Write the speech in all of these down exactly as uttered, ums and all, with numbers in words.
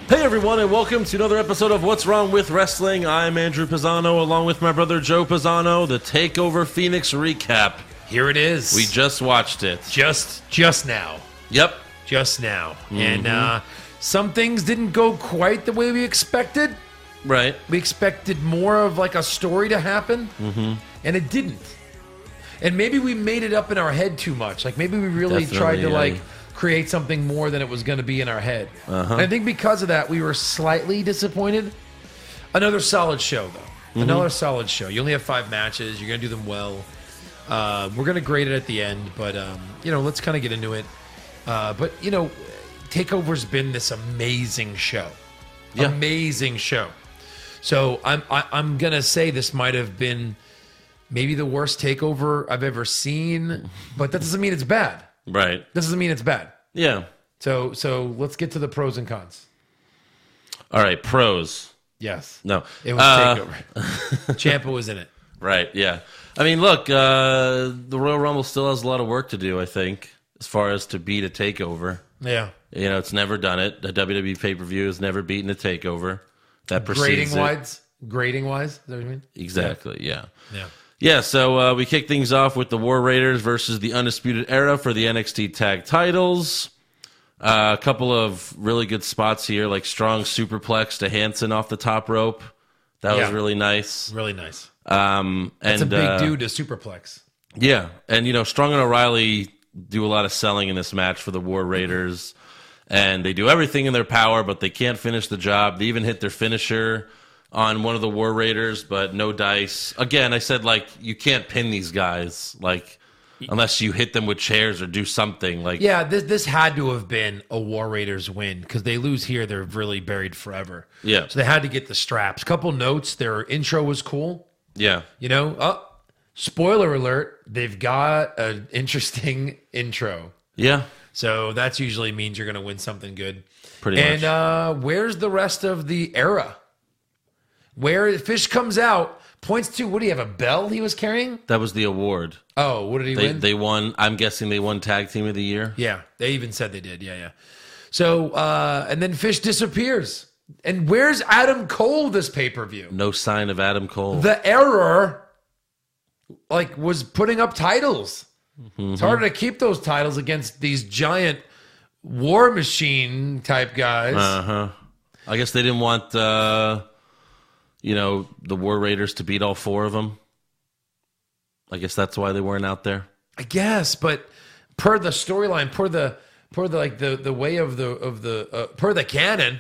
Hey everyone, and welcome to another episode of What's Wrong with Wrestling. I'm Andrew Pisano, along with my brother Joe Pisano, the TakeOver Phoenix recap. Here it is. We just watched it. Just just now. Yep. Just now. Mm-hmm. And uh, some things didn't go quite the way we expected. Right. We expected more of like a story to happen, Mm-hmm. and it didn't. And maybe we made it up in our head too much. Like maybe we really Definitely, tried to yeah. like create something more than it was going to be in our head. Uh-huh. And I think because of that, we were slightly disappointed. Another solid show, though. Mm-hmm. Another solid show. You only have five matches. You're going to do them well. Uh, we're going to grade it at the end, but, um, you know, let's kind of get into it. Uh, but, you know, TakeOver's been this amazing show. Yeah. Amazing show. So I'm, I, I'm going to say this might have been maybe the worst TakeOver I've ever seen, but that doesn't mean it's bad. Right. This doesn't mean it's bad. Yeah. So so let's get to the pros and cons. All right, pros. Yes. No. It was Uh, TakeOver. Ciampa was in it. Right, yeah. I mean, look, uh, the Royal Rumble still has a lot of work to do, I think, as far as to beat a TakeOver. Yeah. You know, it's never done it. A W W E pay-per-view has never beaten a TakeOver. That precedes Grading it. wise, grading wise, is that what you mean? Exactly, yeah. Yeah. Yeah, so uh, we kick things off with the War Raiders versus the Undisputed Era for the N X T Tag Titles. Uh, a couple of really good spots here, like strong superplex to Hansen off the top rope. That was Yeah. really nice. Really nice. Um, and It's a big uh, dude to superplex. Yeah, and you know, Strong and O'Reilly do a lot of selling in this match for the War Raiders, and they do everything in their power, but they can't finish the job. They even hit their finisher on one of the War Raiders, but no dice. Again, I said, like, you can't pin these guys, like, unless you hit them with chairs or do something. Like, Yeah, this this had to have been a War Raiders win because they lose here, they're really buried forever. Yeah. So they had to get the straps. Couple notes. Their intro was cool. yeah, You know, oh, spoiler alert, they've got an interesting intro. yeah, So that's usually means you're going to win something good. pretty and much. uh, where's the rest of the era? Where Fish comes out, points to, what do you have, a bell he was carrying? That was the award. Oh, what did he They win? they won. I'm guessing they won Tag Team of the Year. yeah, they even said they did. Yeah, yeah. So, uh, and then Fish disappears. And where's Adam Cole this pay-per-view? No sign of Adam Cole. The error, like, was putting up titles. Mm-hmm. It's harder to keep those titles against these giant war machine type guys. Uh huh. I guess they didn't want, uh, you know, the War Raiders to beat all four of them. I guess that's why they weren't out there. I guess, but per the storyline, per the per the like the the way of the of the uh, per the canon,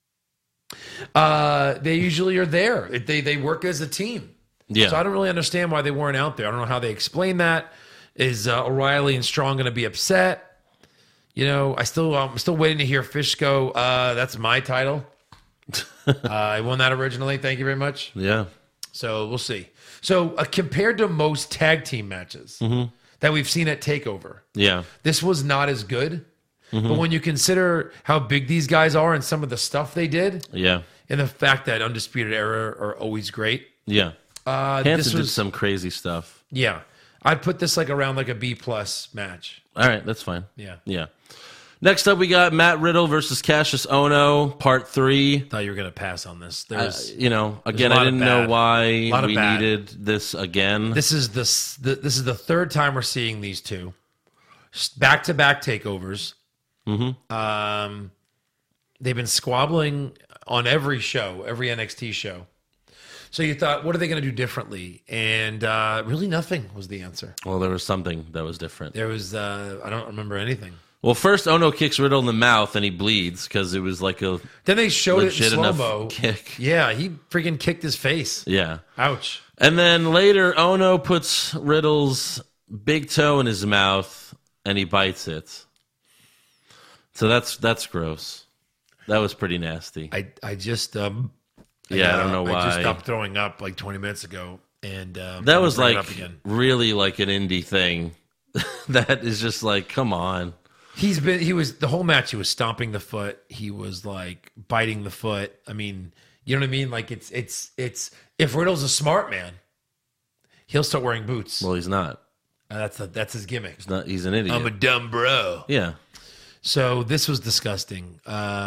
uh, they usually are there. They they work as a team. Yeah. So I don't really understand why they weren't out there. I don't know how they explain that. Is uh, O'Reilly and Strong going to be upset? You know, I still I'm still waiting to hear Fish go. Uh, that's my title. uh, I won that originally. Thank you very much. Yeah. So we'll see. So uh, compared to most tag team matches that we've seen at TakeOver, Yeah. this was not as good. But when you consider how big these guys are and some of the stuff they did, Yeah. and the fact that Undisputed Era are always great, Yeah. uh, Hanson this did was some crazy stuff. yeah. I'd put this like around like a B plus match. All right, that's fine. Yeah. Yeah. Next up, we got Matt Riddle versus Cassius Ono, part three. Thought you were gonna pass on this. Uh, There's you know, again, a lot I of didn't know bad. why Lot of we bad. needed this again. this is the, s- the this is the third time we're seeing these two back to back takeovers. Mm-hmm. Um, they've been squabbling on every show, every N X T show. So you thought, what are they going to do differently? And uh, really, nothing was the answer. Well, there was something that was different. There was uh, I don't remember anything. Well, first Ono kicks Riddle in the mouth and he bleeds because it was like a Then they showed it in legit slow enough mo. kick. Yeah, he freaking kicked his face. Yeah. Ouch. And then later, Ono puts Riddle's big toe in his mouth and he bites it. So that's that's gross. That was pretty nasty. I I just um Yeah, I don't know I just why. stopped throwing up like twenty minutes ago, and um, That I'm was bringing it like up again. really like an indie thing. That is just like, come on. He's been he was the whole match. He was stomping the foot. He was like biting the foot. I mean, you know what I mean? Like it's it's it's if Riddle's a smart man, he'll start wearing boots. Well, he's not. Uh, that's a, that's his gimmick. He's not. He's an idiot. I'm a dumb bro. yeah. So this was disgusting.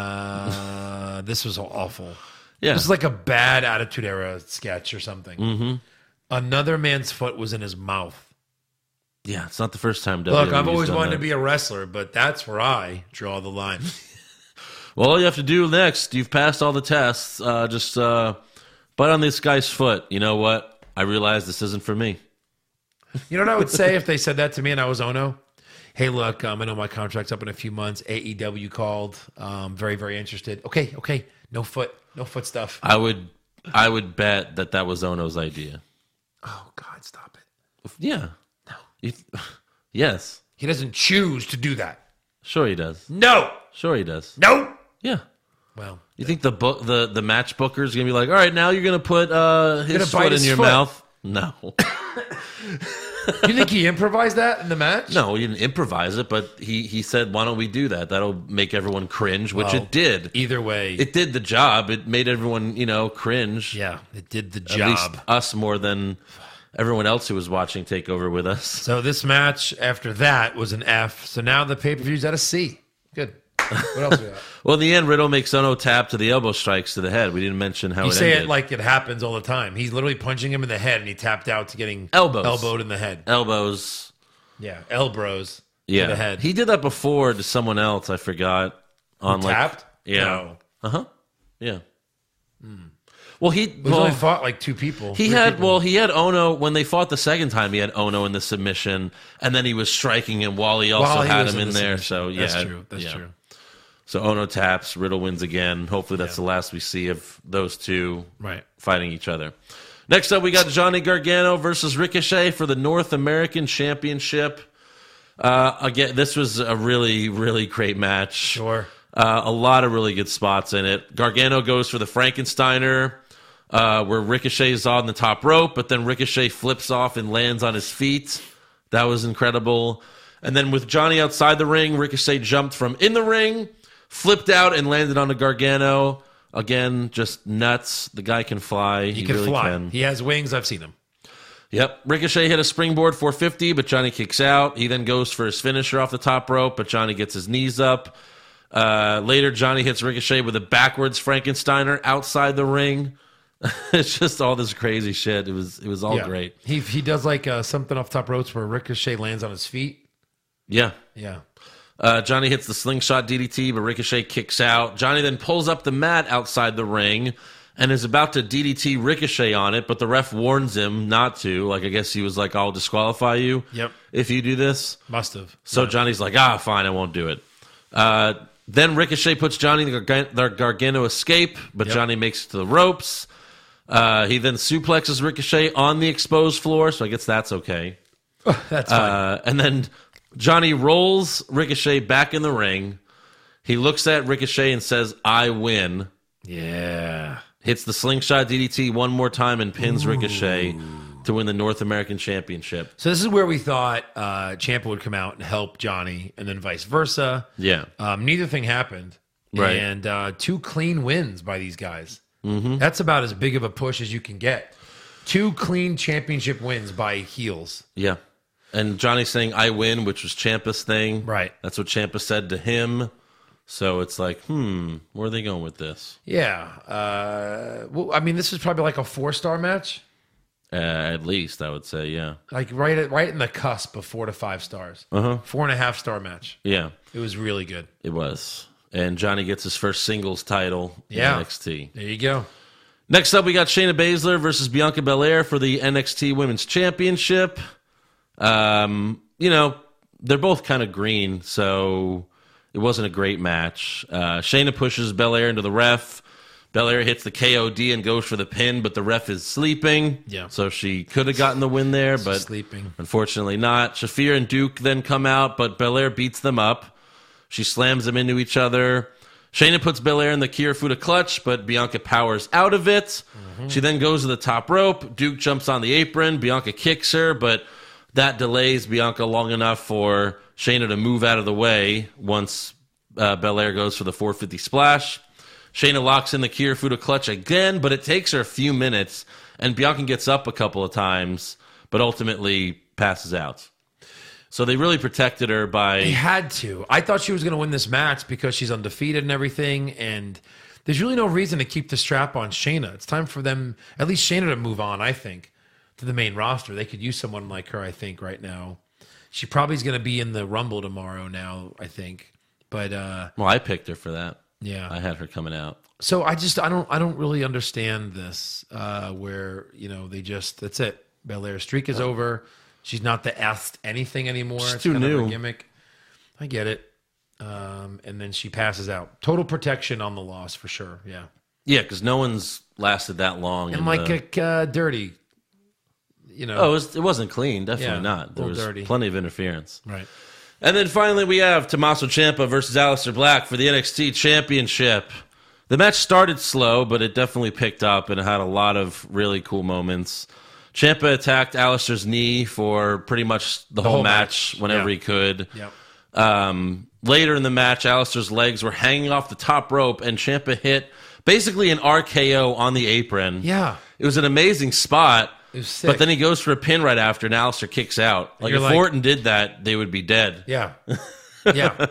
Uh, this was awful. Yeah. This is like a bad Attitude Era sketch or something. Mm-hmm. Another man's foot was in his mouth. Yeah, it's not the first time W W E's Look, I've always done wanted that. to be a wrestler, but that's where I draw the line. Well, all you have to do next, you've passed all the tests, uh, just uh, bite on this guy's foot. You know what? I realize this isn't for me. You know what I would say if they said that to me and I was Ono? Hey, look, um, I know my contract's up in a few months. A E W called. Um, very, very interested. Okay, okay. No foot. No foot stuff. I would I would bet that that was Ono's idea. Oh, God, stop it. Yeah. No. You th- yes. He doesn't choose to do that. Sure he does. No. Sure he does. No. Yeah. Well, You think the book the, the match booker's gonna be like, all right, now you're gonna put uh, gonna his bite foot in his your foot. mouth? No. you think he improvised that in the match? No, he didn't improvise it, but he, he said, why don't we do that? That'll make everyone cringe, which Well, it did. Either way. It did the job. It made everyone, you know, cringe. yeah, it did the At least job. us more than everyone else who was watching take over with us. So this match after that was an F. So now the pay-per-view's at a C. Good. What else we got? Well, in the end, Riddle makes Ono tap to the elbow strikes to the head. We didn't mention how You it say ended. it like it happens all the time. He's literally punching him in the head, and he tapped out to getting Elbows. elbowed in the head. Elbows. Yeah, elbrows Yeah. to the head. He did that before to someone else, I forgot. On like tapped? Yeah. No. Uh-huh. Yeah. Well, he He's well, only fought like two people. He three had people. well, he had Ono when they fought the second time. He had Ono in the submission, and then he was striking him while he also While he had was him in, the there. submission. So yeah, That's true. That's yeah. true. So Ono taps, Riddle wins again. Hopefully, that's the last we see of those two Right. fighting each other. Next up, we got Johnny Gargano versus Ricochet for the North American Championship. Uh, again, this was a really, really great match. Sure. Uh, a lot of really good spots in it. Gargano goes for the Frankensteiner, uh, where Ricochet's on the top rope, but then Ricochet flips off and lands on his feet. That was incredible. And then with Johnny outside the ring, Ricochet jumped from in the ring, flipped out, and landed on the Gargano. Again, just nuts. The guy can fly. He, He can really fly. can. He has wings. I've seen him. Yep. Ricochet hit a springboard four fifty, but Johnny kicks out. He then goes for his finisher off the top rope, but Johnny gets his knees up. Uh, later, Johnny hits Ricochet with a backwards Frankensteiner outside the ring. It's just all this crazy shit. It was it was all Yeah. great. He he does like uh, something off top ropes where Ricochet lands on his feet. Yeah. Yeah. Uh, Johnny hits the slingshot D D T, but Ricochet kicks out. Johnny then pulls up the mat outside the ring and is about to D D T Ricochet on it, but the ref warns him not to. Like, I guess he was like, I'll disqualify you Yep. if you do this. Must have. So Johnny's like, ah, fine, I won't do it. Uh, then Ricochet puts Johnny in the, Gargan- the Gargano escape, but Yep. Johnny makes it to the ropes. Uh, he then suplexes Ricochet on the exposed floor, so I guess that's okay. That's fine. Uh, and then Johnny rolls Ricochet back in the ring. He looks at Ricochet and says, I win. yeah. Hits the slingshot D D T one more time and pins Ricochet to win the North American Championship. So this is where we thought uh, Ciampa would come out and help Johnny, and then vice versa. Yeah. Um, neither thing happened. Right. And uh, two clean wins by these guys. Mm-hmm. That's about as big of a push as you can get. Two clean championship wins by heels. Yeah. And Johnny's saying, I win, which was Ciampa's thing. Right. That's what Ciampa said to him. So it's like, hmm, where are they going with this? Yeah. Uh, well, I mean, this is probably like a four-star match. Uh, at least, I would say, yeah. Like right at, right in the cusp of four to five stars. Uh-huh. Four and a half star match. Yeah, It was really good. it was. And Johnny gets his first singles title Yeah. in N X T. There you go. Next up, we got Shayna Baszler versus Bianca Belair for the N X T Women's Championship. Um, you know, they're both kind of green, so it wasn't a great match. Uh, Shayna pushes Belair into the ref. Belair hits the K O D and goes for the pin, but the ref is sleeping. Yeah. So she could have gotten the win there, but Sleeping. unfortunately not. Shafir and Duke then come out, but Belair beats them up. She slams them into each other. Shayna puts Belair in the Kirifuda clutch, but Bianca powers out of it. Mm-hmm. She then goes to the top rope. Duke jumps on the apron. Bianca kicks her, but that delays Bianca long enough for Shayna to move out of the way once uh, Belair goes for the four fifty splash. Shayna locks in the Kirifuda clutch again, but it takes her a few minutes, and Bianca gets up a couple of times, but ultimately passes out. So they really protected her by. They had to. I thought she was going to win this match because she's undefeated and everything. And there's really no reason to keep the strap on Shayna. It's time for them, at least Shayna, to move on, I think, to the main roster. They could use someone like her, I think, right now. She probably is going to be in the Rumble tomorrow now, I think. But, uh, Well, I picked her for that. yeah. I had her coming out. So I just, I don't, I don't really understand this, uh, where, you know, they just, that's it. Belair's streak is over. She's not the asked anything anymore. She's It's too kind of new. her gimmick. I get it. Um, and then she passes out. Total protection on the loss for sure. Yeah. Yeah, because no one's lasted that long. And in like the- a uh, dirty, you know. Oh, it, was, it wasn't clean. Definitely Yeah, not. There a was little dirty. plenty of interference. Right. And then finally we have Tommaso Ciampa versus Aleister Black for the N X T Championship. The match started slow, but it definitely picked up and it had a lot of really cool moments. Ciampa attacked Aleister's knee for pretty much the, whole, whole match, match. whenever Yeah. he could. Yep. Um, later in the match, Aleister's legs were hanging off the top rope, and Ciampa hit basically an R K O on the apron. Yeah. It was an amazing spot. It was sick. But then he goes for a pin right after, and Aleister kicks out. Like, you're if like- Orton did that, they would be dead. Yeah. Yeah.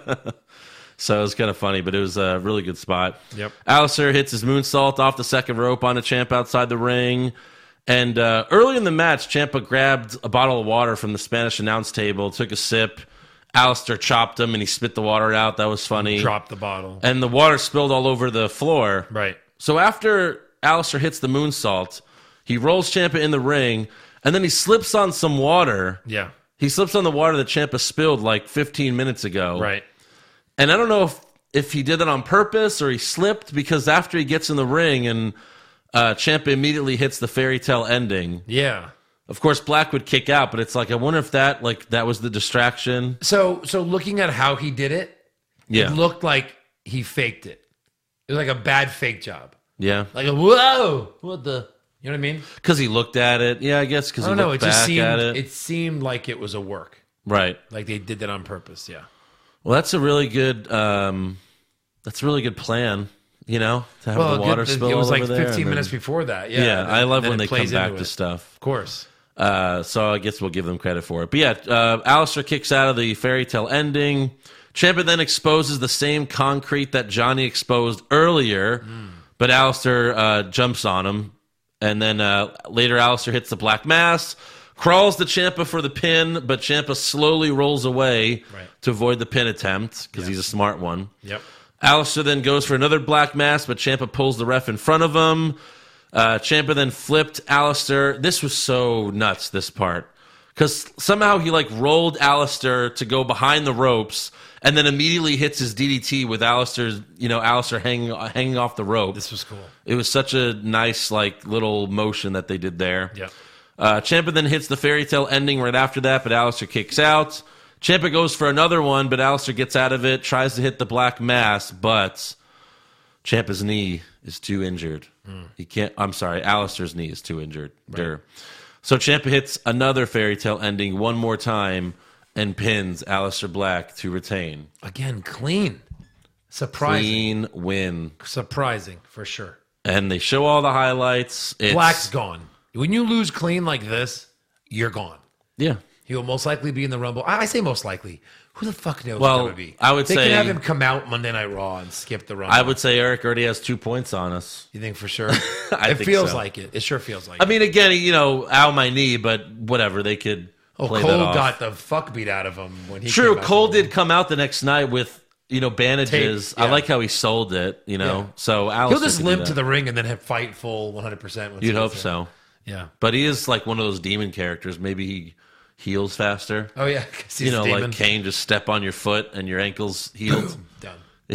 So it was kind of funny, but it was a really good spot. Yep. Aleister hits his moonsault off the second rope onto Ciampa outside the ring. And uh, early in the match, Ciampa grabbed a bottle of water from the Spanish announce table, took a sip. Aleister chopped him, and he spit the water out. That was funny. Drop the bottle. And the water spilled all over the floor. Right. So after Aleister hits the moonsault, he rolls Ciampa in the ring, and then he slips on some water. Yeah. He slips on the water that Ciampa spilled like fifteen minutes ago. Right. And I don't know if, if he did that on purpose or he slipped, because after he gets in the ring and uh, Ciampa immediately hits the fairy tale ending. Yeah. Of course, Black would kick out, but it's like, I wonder if that like that was the distraction. So, so looking at how he did it, Yeah. it looked like he faked it. It was like a bad fake job. Yeah. Like a whoa, what the? You know what I mean? Because he looked at it. Yeah, I guess because I he don't know. looked It just back seemed at it. it. seemed like it was a work. Right. Like they did that on purpose. Yeah. Well, that's a really good. Um, that's a really good plan. You know, to have Well, the water good, spill it was all like over there, fifteen and minutes then- before that. Yeah. Yeah, and I then- love then when it they come plays back into to it. stuff. Of course. Uh, so I guess we'll give them credit for it. But yeah, uh, Aleister kicks out of the fairy tale ending. Ciampa then exposes the same concrete that Johnny exposed earlier, Mm. but Aleister uh, jumps on him. And then uh, later Aleister hits the Black Mass, crawls to Ciampa for the pin, but Ciampa slowly rolls away Right. to avoid the pin attempt because he's a smart one. Yep. Aleister then goes for another Black Mass, but Ciampa pulls the ref in front of him. Uh, Ciampa then flipped Aleister. This was so nuts, this part. Because somehow he like rolled Aleister to go behind the ropes and then immediately hits his D D T with Aleister's, you know, Aleister hanging, hanging off the rope. This was cool. It was such a nice like little motion that they did there. Yep. Uh, Ciampa then hits the fairy tale ending right after that, but Aleister kicks out. Ciampa goes for another one, but Aleister gets out of it, tries to hit the Black Mass, but Ciampa's knee is too injured. Mm. He can't. I'm sorry, Aleister's knee is too injured. Durr. So Ciampa hits another fairy tale ending one more time and pins Aleister Black to retain. Again, clean. Surprising. Clean win. Surprising for sure. And they show all the highlights. It's, Black's gone. When you lose clean like this, you're gone. Yeah. He will most likely be in the Rumble. I I say most likely. Who the fuck knows Well, who that would be? I would they say- can have him come out Monday Night Raw and skip the Rumble. I would say Eric already has two points on us. You think for sure? I it think feels so. like it. It sure feels like I it. mean, again, you know, ow my knee, but whatever. They could Oh, play Cole that off. got the fuck beat out of him when he True, came out Cole to the did come out the next night with, you know, bandages. Tape, I yeah. like how he sold it, you know. Yeah. So Aleister He'll just could do limp that. to the ring and then have fight full one hundred percent. You'd hope so. Yeah. But he is like one of those demon characters. Maybe he heals faster. Oh, yeah. 'cause he's You know, a demon. like Kane, just step on your foot and your ankle's healed. Done.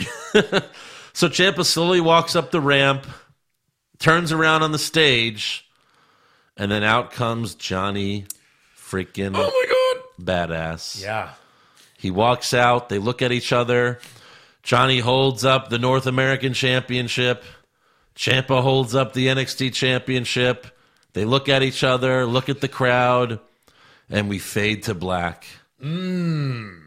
So Ciampa slowly walks up the ramp, turns around on the stage, and then out comes Johnny freaking Oh, my God. badass. Yeah. He walks out. They look at each other. Johnny holds up the North American Championship. Ciampa holds up the N X T Championship. They look at each other, look at the crowd, and we fade to black. Mmm.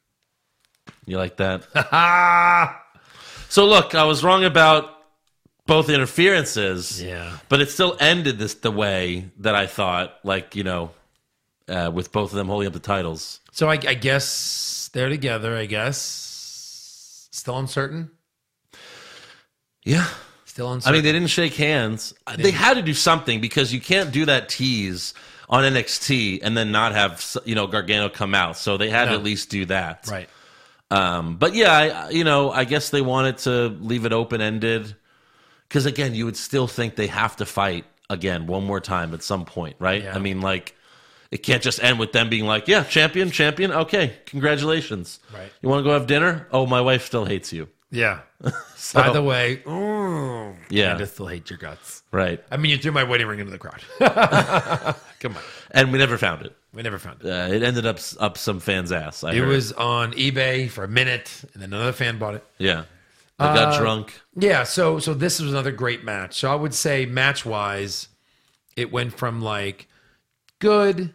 You like that? Ah. So look, I was wrong about both interferences. Yeah. But it still ended this the way that I thought. Like, you know, uh, with both of them holding up the titles. So I, I guess they're together. I guess still uncertain. Yeah. Still uncertain. I mean, they didn't shake hands. They, they had to do something because you can't do that tease on N X T and then not have, you know, Gargano come out. So they had No. to at least do that. Right. Um, but yeah, I, you know, I guess they wanted to leave it open ended because again, you would still think they have to fight again one more time at some point, right? Yeah. I mean, like it can't just end with them being like, "Yeah, champion, champion. Okay, congratulations. Right. You want to go have dinner? Oh, my wife still hates you. Yeah. So- By the way, ooh, Yeah. I just still hate your guts. Right? I mean, you threw my wedding ring into the crowd. Come on. And we never found it. We never found it. Uh, it ended up up some fan's ass. I It heard. was on eBay for a minute, and then another fan bought it. yeah. I got drunk. Yeah, so so this was another great match. So I would say match wise, it went from like good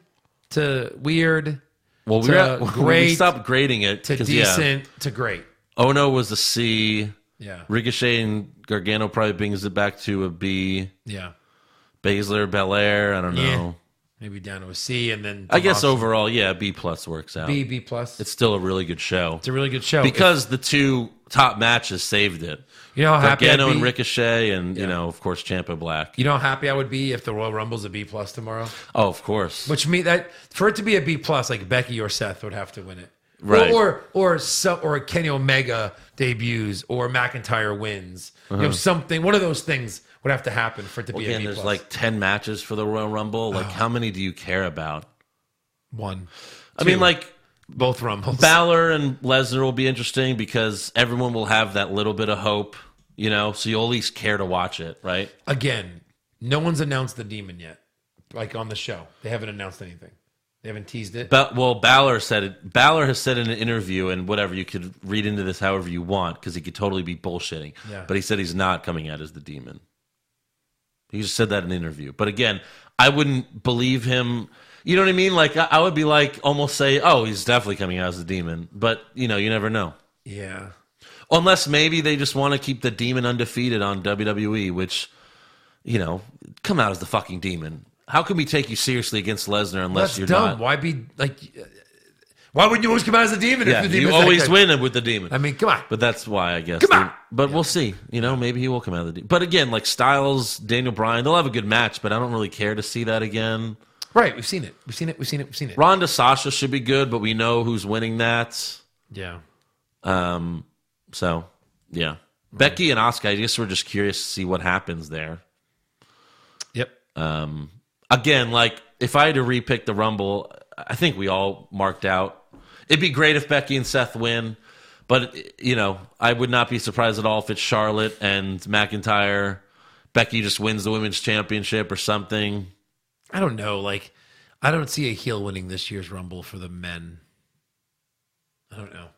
to weird Well, we, to got, we great stopped grading it to because yeah, decent to great. Ono was a C. Yeah, Ricochet and Gargano probably brings it back to a B. yeah, Baszler, Belair, I don't know. Yeah. maybe down to a C, and then I guess Tommaso. overall, yeah, B plus works out. B B plus. It's It's, still a really good show a really good show because the two top matches saved it. If- you know how happy I'd Gargano be. and Ricochet, and you Yeah. know, of course, Ciampa Black. You know how happy I would be if the Royal Rumble's a B plus tomorrow. Oh, of course. Which me that for it to be a B plus, like Becky or Seth would have to win it, Right. Or or or, some, or Kenny Omega debuts or McIntyre wins. You know, something. One of those things would have to happen for it to be Again, a B there's plus. like ten matches for the Royal Rumble. Like, how many do you care about? one. I mean, Two. like, both Rumbles. Balor and Lesnar will be interesting because everyone will have that little bit of hope, you know, so you'll at least care to watch it, right? Again, no one's announced the Demon yet. Like on the show, they haven't announced anything. They haven't teased it. Ba- well, Balor said it. Balor has said in an interview, and whatever, you could read into this however you want because he could totally be bullshitting. Yeah. But he said he's not coming out as the demon. He just said that in an interview. But again, I wouldn't believe him. You know what I mean? Like, I, I would be like, almost say, oh, he's definitely coming out as the demon. But, you know, you never know. Yeah. Unless maybe they just want to keep the demon undefeated on W W E, which, you know, come out as the fucking demon. How can we take you seriously against Lesnar unless That's you're dumb. not? Why be like? uh, Why wouldn't you always come out as a demon? Yeah, if the you demon's that always good? win with the demon. I mean, come on. But that's why I guess. Come they- on! But we'll see. You know, maybe he will come out of the demon. But again, like Styles, Daniel Bryan, they'll have a good match, but I don't really care to see that again. Right. We've seen it. We've seen it. We've seen it. We've seen it. Ronda Sasha should be good, but we know who's winning that. Yeah. Um, so, yeah. Becky and Asuka, I guess we're just curious to see what happens there. Yep. Um, again, like, if I had to repick the Rumble, I think we all marked out. It'd be great if Becky and Seth win, but, you know, I would not be surprised at all if it's Charlotte and McIntyre. Becky just wins the women's championship or something. I don't know. Like, I don't see a heel winning this year's Rumble for the men. I don't know.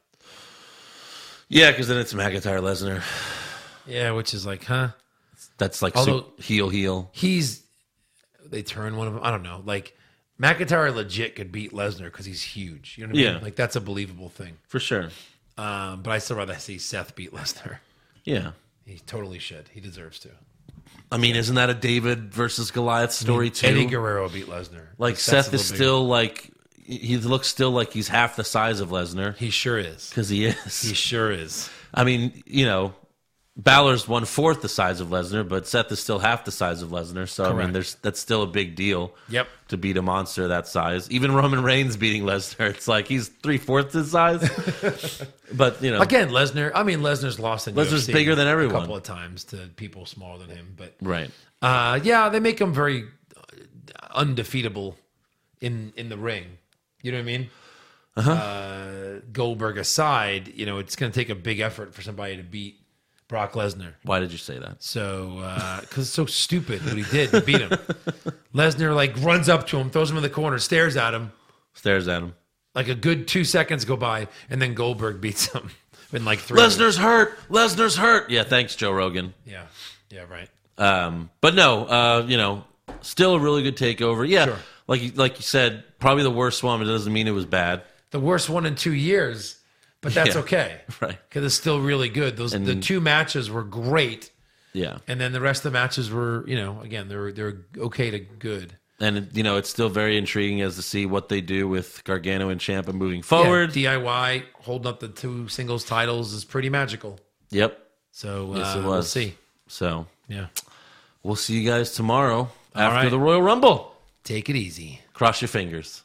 Yeah, because then it's McIntyre Lesnar. Yeah, which is like, huh? That's like Although- su- heel heel. He's they turn one of them. I don't know. Like McIntyre legit could beat Lesnar because he's huge. You know what I Yeah. mean? Like that's a believable thing. For sure. Um, but I still rather see Seth beat Lesnar. Yeah. He totally should. He deserves to. I mean, isn't that a David versus Goliath story too? Eddie Guerrero beat Lesnar. Like Seth's Seth a is little still like he looks still like he's half the size of Lesnar bigger. He sure is. because he is. He sure is. I mean, you know, Balor's one fourth the size of Lesnar, but Seth is still half the size of Lesnar. So I mean, Correct. there's that's still a big deal. Yep. To beat a monster that size, even Roman Reigns beating Lesnar, it's like he's three fourths his size. But you know, Again, Lesnar. I mean, Lesnar's lost in Lesnar's U F C bigger than everyone. a couple of times to people smaller than him. But right? uh, yeah, they make him very uh, undefeatable in in the ring. You know what I mean? Uh-huh. Uh, Goldberg aside, you know, it's going to take a big effort for somebody to beat Brock Lesnar. Why did you say that? So, because it's so stupid what he did to beat him. Lesnar like runs up to him, throws him in the corner, stares at him. Stares at him. Like a good two seconds go by, and then Goldberg beats him in like three. Lesnar's hurt. Lesnar's hurt. Yeah, thanks, Joe Rogan. Yeah, yeah, right. Um, but no, uh, you know, still a really good takeover. Yeah, Sure. like you, like you said, probably the worst one, but it doesn't mean it was bad. The worst one in two years, but that's Yeah. okay, Right. Because it's still really good. Those And- the two matches were great, Yeah. and then the rest of the matches were, you know, again, they were they were okay to good. And, you know, it's still very intriguing as to see what they do with Gargano and Ciampa moving forward. Yeah, D I Y holding up the two singles titles is pretty magical. Yep. So Yes, uh, it was. we'll see. So Yeah. we'll see you guys tomorrow after right. the Royal Rumble. Take it easy. Cross your fingers.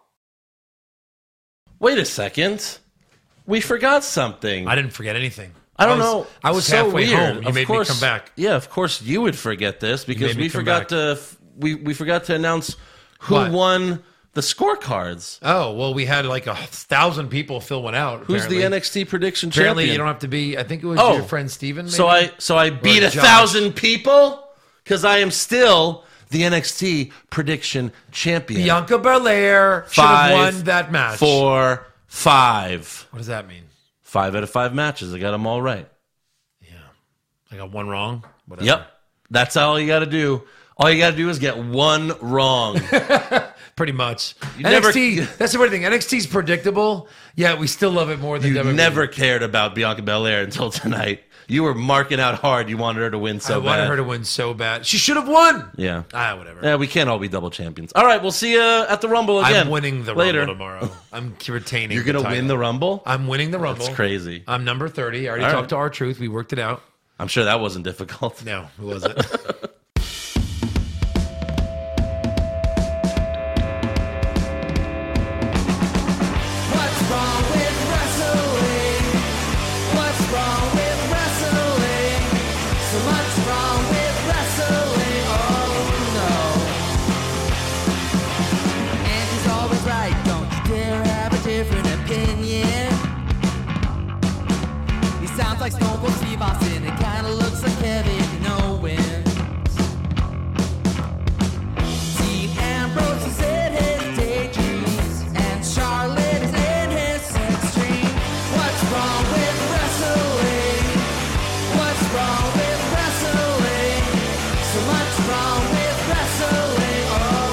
Wait a second. We forgot something. I didn't forget anything. I don't was, know. I was So halfway weird. home. You Of made course, me come back. Yeah, of course you would forget this because made me we come forgot back. to we we forgot to announce who What? won the scorecards. Oh, well, we had like a thousand people fill one out. Who's apparently. the N X T prediction Apparently, champion? you don't have to be. I think it was Oh. your friend Steven. Maybe? So I so I beat a Josh. thousand people because I am still the N X T prediction champion. Bianca Belair should Five, have won that match. Four, five, What does that mean? five out of five matches. I got them all right. Yeah, I got one wrong. Whatever. Yep, that's all you got to do. All you got to do is get one wrong. Pretty much. You never- N X T. That's the weird thing. N X T's predictable. Yeah, we still love it more than You W W E. never cared about Bianca Belair until tonight. You were marking out hard. You wanted her to win so I bad. wanted her to win so bad. She should have won. Yeah. Ah, whatever. Yeah, we can't all be double champions. All right, we'll see you at the Rumble again. I'm winning the later. Rumble tomorrow. I'm retaining. You're gonna the win the Rumble? I'm winning the Rumble. That's crazy. I'm number thirty. I already All talked right. to R-Truth. We worked it out. I'm sure that wasn't difficult. No, it wasn't. What's wrong with wrestling? What's wrong with wrestling? So much wrong with wrestling. Oh no. And he's always right. Don't you dare have a different opinion. He sounds like Stone Cold Steve Austin. It kinda looks like Kevin Owens. Dean Ambrose is in his daydreams, and Charlotte is in his sex dream. What's wrong with wrestling? What's wrong with wrestling? So much wrong with wrestling. Oh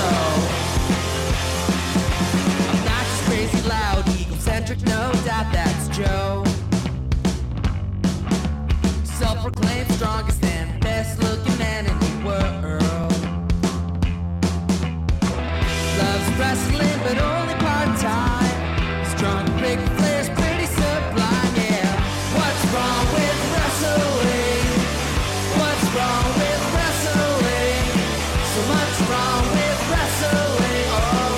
no. Obnoxious, crazy, loud, egocentric, no doubt that's Joe. Self-proclaimed strongest and best-looking man in the world. Loves wrestling, but only part-time. Strong, big Flair's pretty sublime, yeah. What's wrong with wrestling? What's wrong with wrestling? So much wrong with wrestling, oh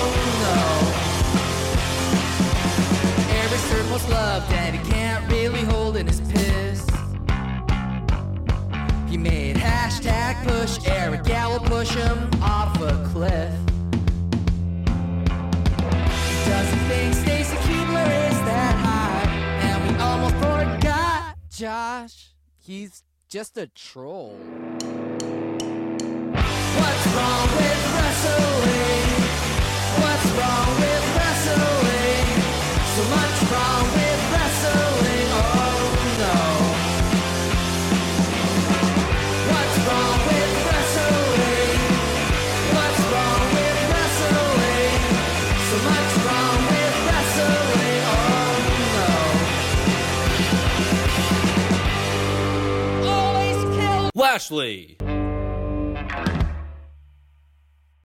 no. Every circle's loved, and he can't really hold in his piss. He made hashtag push Eric Gallo push him off a cliff. He doesn't think Stacy Keebler is that high, and we almost forgot Josh. He's just a troll. What's wrong with wrestling? What's wrong with wrestling? So much wrong with wrestling. Oh no. What's wrong with wrestling? What's wrong with wrestling? So much wrong with wrestling. Oh no. Always kill. Lashley.